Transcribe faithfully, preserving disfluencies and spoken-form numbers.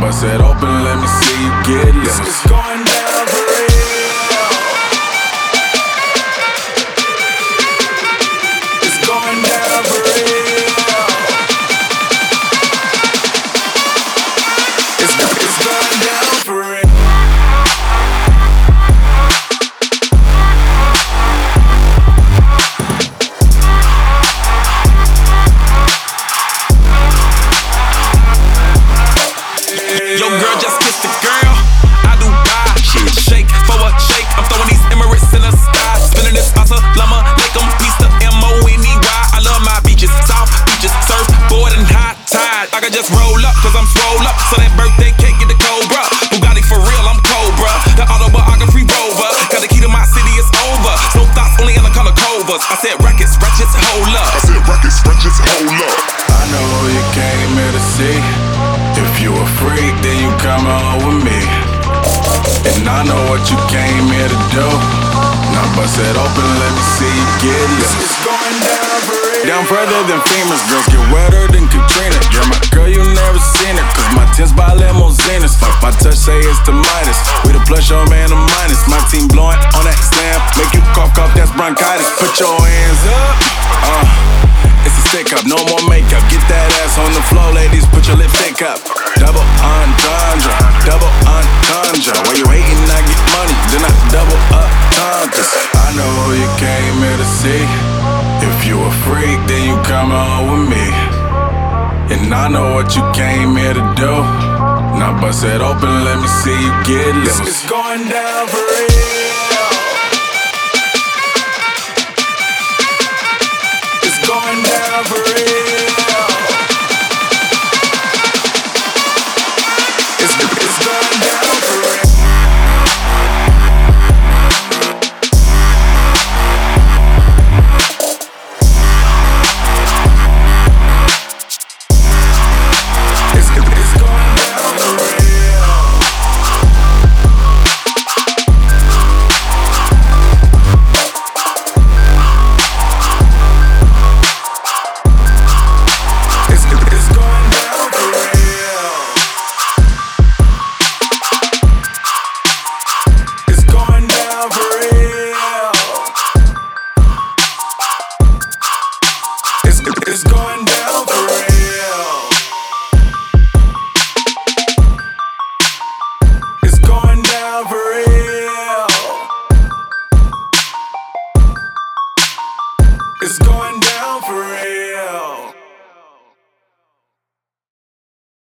bust it open, let me see you get loose. It's going down for real. It's going down for real. It's, it's going down for real. Yo, girl, just kiss the girl. I do die. Shit, shake for a shake. I'm throwing these Emirates in the sky. Spinning this asa, llama, make them piece the M O N E Y. I love my beaches, soft beaches, surfboard and high tide. I can just roll up, cause I'm swole up. So that birthday cake get the Cobra. Bugatti for real, I'm Cobra. The autobiography rover. Got the key to my city, it's over. No thoughts, only in the color covers. I said rackets, ratchets, hold up. I said rackets, ratchets, hold up. I know who you came here to see. If you a freak, then you come on with me. And I know what you came here to do. Now bust it open, let me see you get loose. It's going down for real. Down further than famous girls, get wetter than Katrina. You're my girl, you never seen it. Cause my tins by limousines. My touch say it's the Midas. We the plus, your man, the minus. My team blowing on that slam. Make you cough, cough, that's bronchitis. Put your hands up. Uh. It's a stick up, no more makeup. Get that ass on the floor, ladies, put your lipstick up. Double entendre, double entendre. While you hating, I get money, then I double up tendres. I know who you came here to see. If you a freak, then you come on with me. And I know what you came here to do. Now bust it open, let me see you get loose. It's going down for real. Going down for real. It's, it's going down for real. It's, it's going down for real. It's going down for real. It's going down for real. It's going down for real.